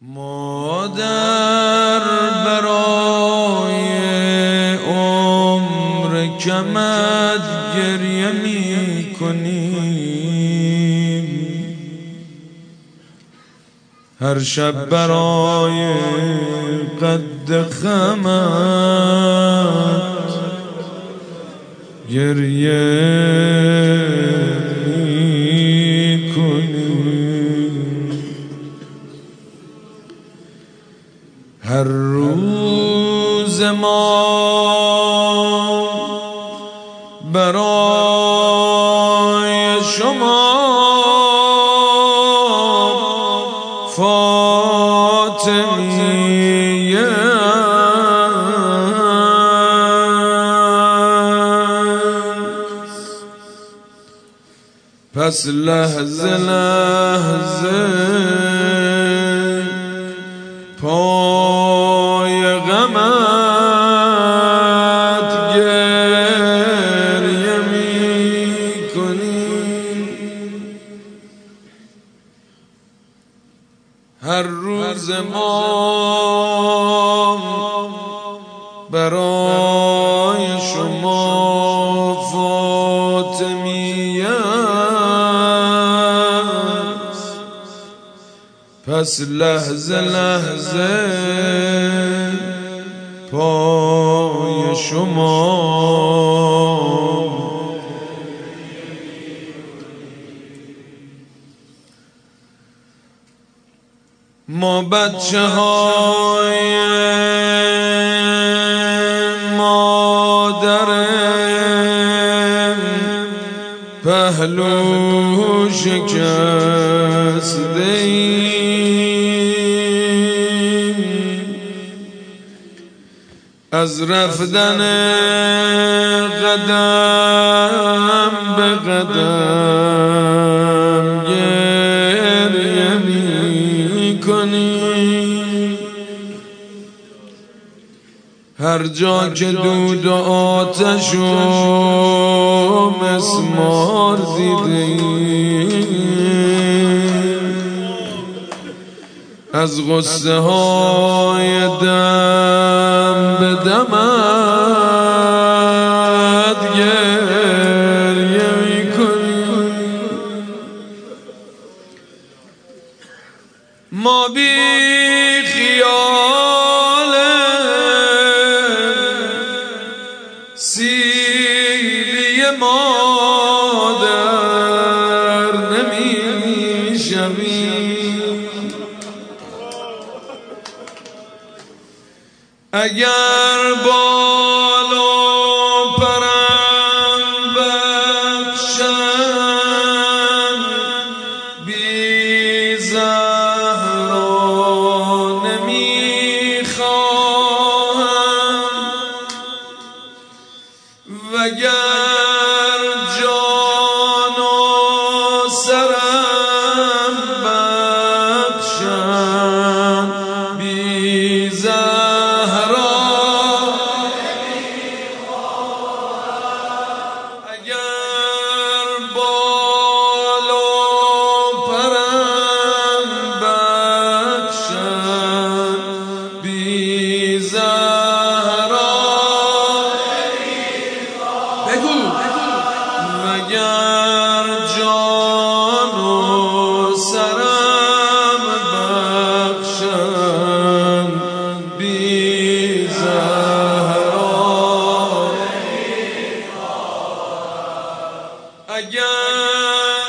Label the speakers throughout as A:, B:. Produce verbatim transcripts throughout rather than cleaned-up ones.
A: مادر برای عمر کمت گریه می کنیم، هر شب برای قد خمت گریه می کنیم. هر روز ما برای شما فاطمیه است، پس لحظه لحظه پای غمت گریه می کنیم. هر روز ما برای شما فاطمیه است، پس لحظه لحظه پای شما. ما بچه های مادر پهلو شکسته ایم، از رفتن قدم به قدم گریه می کنیم. هر جا که دود و آتش و مسمار دیدیم، از غصه های دم به دمت گریه می کنیم. ما بی خیال سیلی مادر نمی شویم، اگر بالا پرم بخشن بی زهرا نمی خواهم، وگر جان و سرم بخشن بی زهرا نمی خواهم، اگر بالا پرم بخشن بی زهرا مگر جان و سرم بخشن بی زهرا، اگر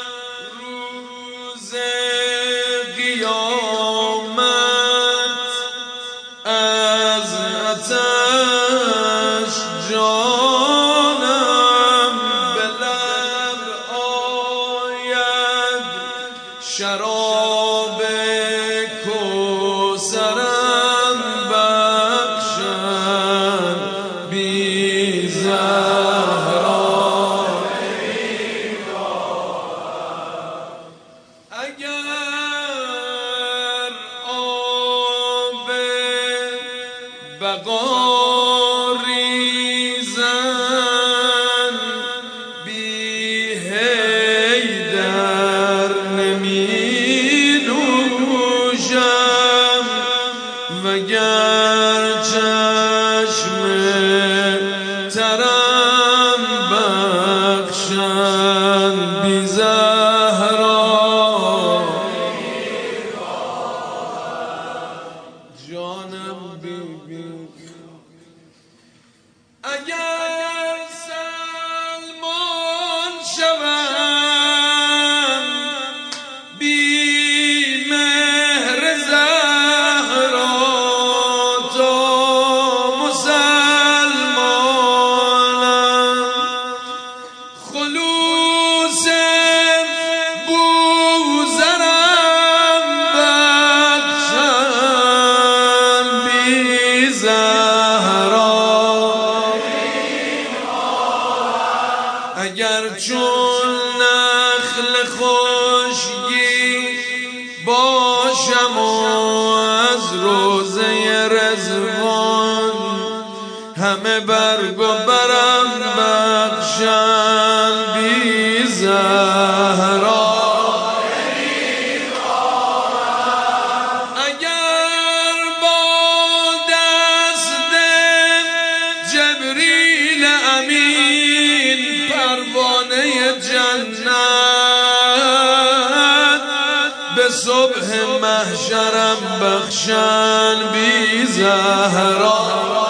A: روز قیامت از آتش جانم به لب آید، شراب کوثرم بخشن بی زهرا، اگر آب بقا ریزن بی حیدر نمی نوشم، اگر چشم ترم بخشن بی زهرا جانم بی بی اگر سلمان شوم بی مهر زهرا تا مسلمانم خلوص بوزرم بخشم بی زهرا اگر چون نخل خشکی باشم و از روزه رضوان همه برگ و برم بخشن بی زهرا اگر با دست جبریل امین پروانه جنت به صبح محشرم بخشن بی زهرا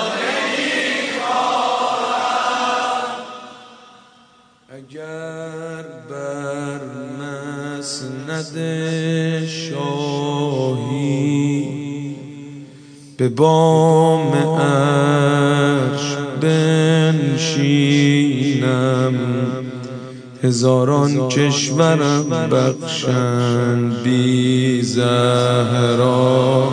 A: اگر بر مسند شاهی به بام عرش بنشینم هزاران کشورم بخشن بی زهرا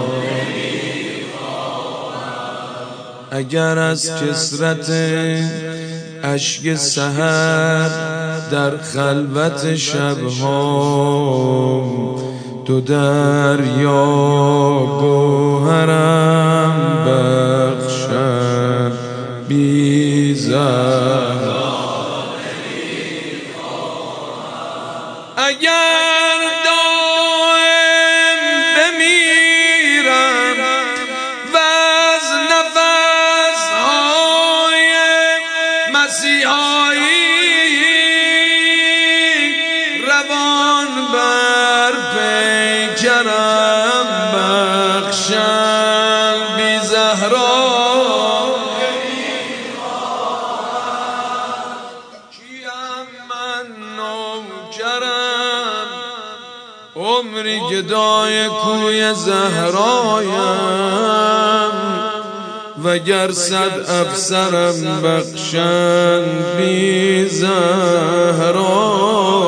A: اگر از کثرت اشک سحر در خلوت شبها دو دریا گوهرم بخشن بی زهرا اگر دائم بمیرم و از نفسهای مسیحایی روان بر پیکرم بخشن بی زهرا کیم من نوکرم عمری گدای کوی زهرایم وگر صد افسرم بخشن بی زهرا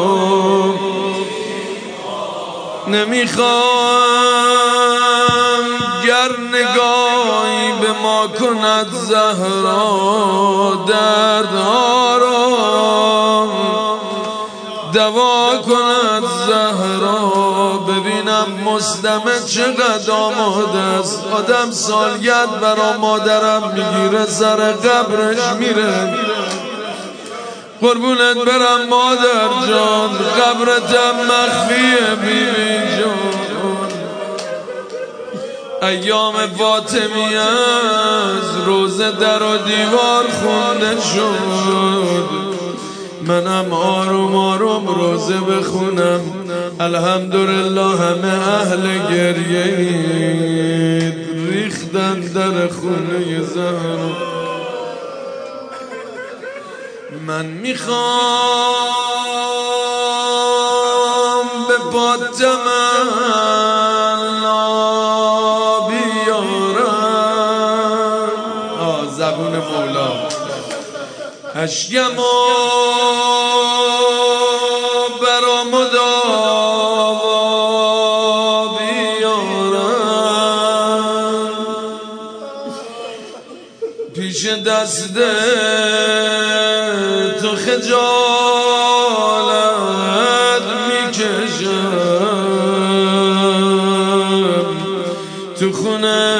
A: نمیخوام گر نگاهی به ما کند زهرا دردها را دوا کند زهرا ببینم مصدمه چقدر آماده است آدم سالگرد برا مادرم میگیره سر قبرش میره قربونت برم مادر جان قبرتم مخفیه بیبی جان ایام فاطمی از روزه در و دیوار خونده شد منم آروم آروم روزه بخونم الحمدلله همه اهل گریه ریختن در خونه زهرا من میخوام به پا تمنا بیارم آه زبون مولا اشکم و برا مداوا بیارم پیش دست تو خجالت میکشم تو خونه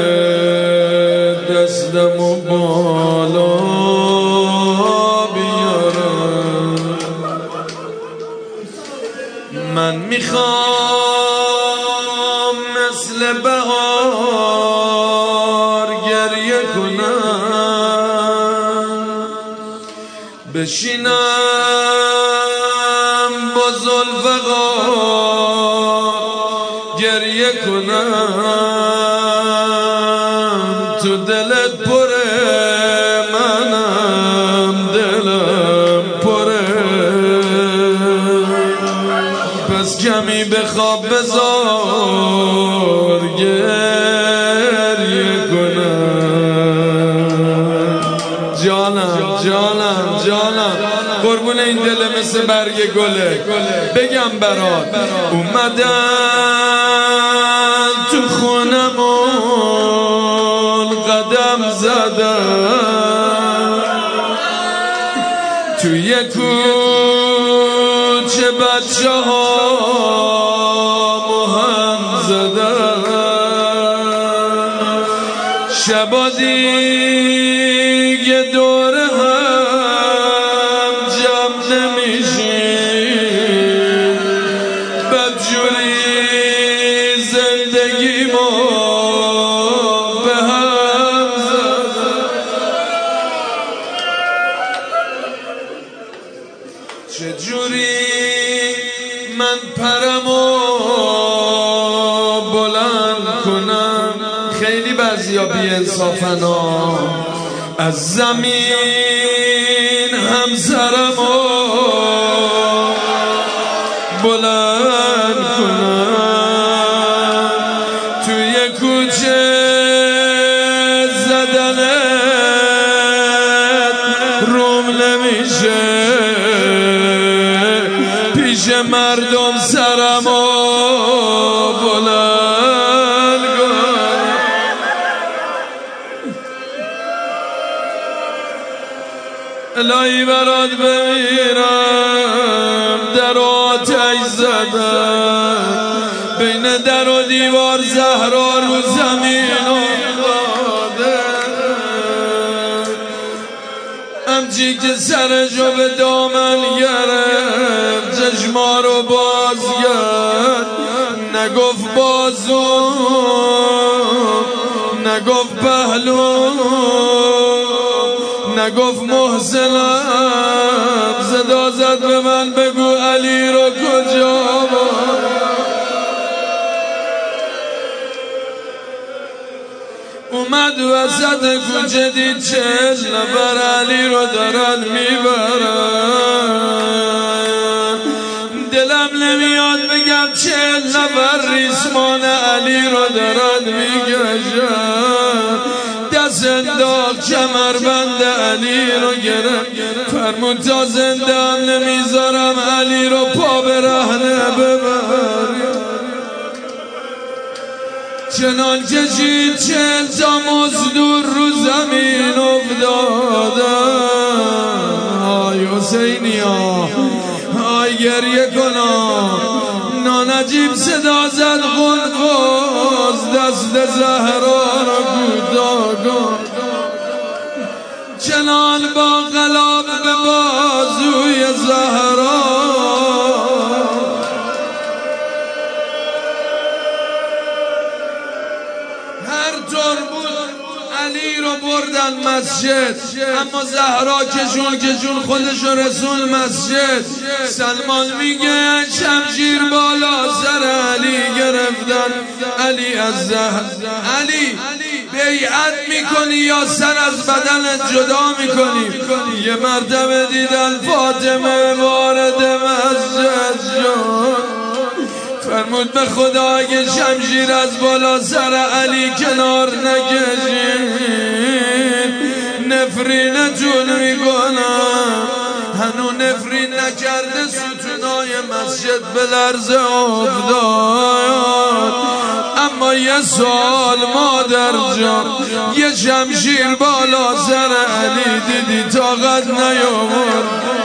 A: دستم و بالا بیارم من میخوام مثل بهار بشینم با ذوالفقار گریه کنم، تو دلت پره منم دلم پره، پس کمی بخواب بذار گریه کنم. جانم جانم جانم قربون این دل مثل برگ گله، بگم برات اومدن تو خونمون قدم زدن، توی کوچه بچه ها مهم زدن، شبا دیگه دور هم جمع نمیشیم، بدجوری زندگی ما به هم زدن. چجوری من پرمو بلند کنم، خیلی بعضیا بی انصافن از زمین هم سرمو بلند کنم، توی کوچه زدنت روم نمیشه، پیش مردم سرمو بلند کنم. الهی برات بمیرم، در آتش زدن، بین در و دیوار زهرا رو زمین افتاده، همچی که سرشو به دامن گرفت چشما رو باز کرد، نگفت بازو نگفت پهلو نگفت محسنم، صدا زد به من بگو علی رو کجا بود. اومد وسط کوچه دید چهل نفر علی رو دارن میبرن، دلم نمیاد بگم چهل نفر ریسمان علی رو دارن میگشن، دست انداخت کمربند علی رو گرفت، فرمود تا زنده هم نمیذارم علی رو پا به رهنه ببر. چنان کشید چهل تا مزدور رو زمین افتادن، آی حسینی ها آی گریه کنا، نانجیب صدا زد قنفذ دست زهرا رو کوتاه کن، چنان با قلاب به بازوی زهرا، هر طور بود علی رو بردن مسجد، اما زهرا کشون کشون خودش رو رسون مسجد. سلمان میگه شمشیر بالا سر علی گرفتن، علی از زهر علی بیعت میکنی یا سر از بدنت جدا میکنی؟ یه مرتبه دیدن فاطمه وارد مسجد شد، فرمود به خدا اگه شمشیر از بالا سر علی کنار نکشید نفرینتون میکنم. هنو نفرین نکرده ستونای مسجد به لرزه افتاد، اما یه سال مادر جان یه شمشیر بالا سر علی دیدی طاقت نیاورد،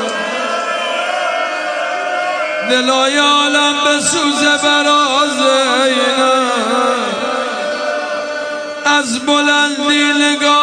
A: دلای عالم به سوزه براز اینم، از بلندی نگاه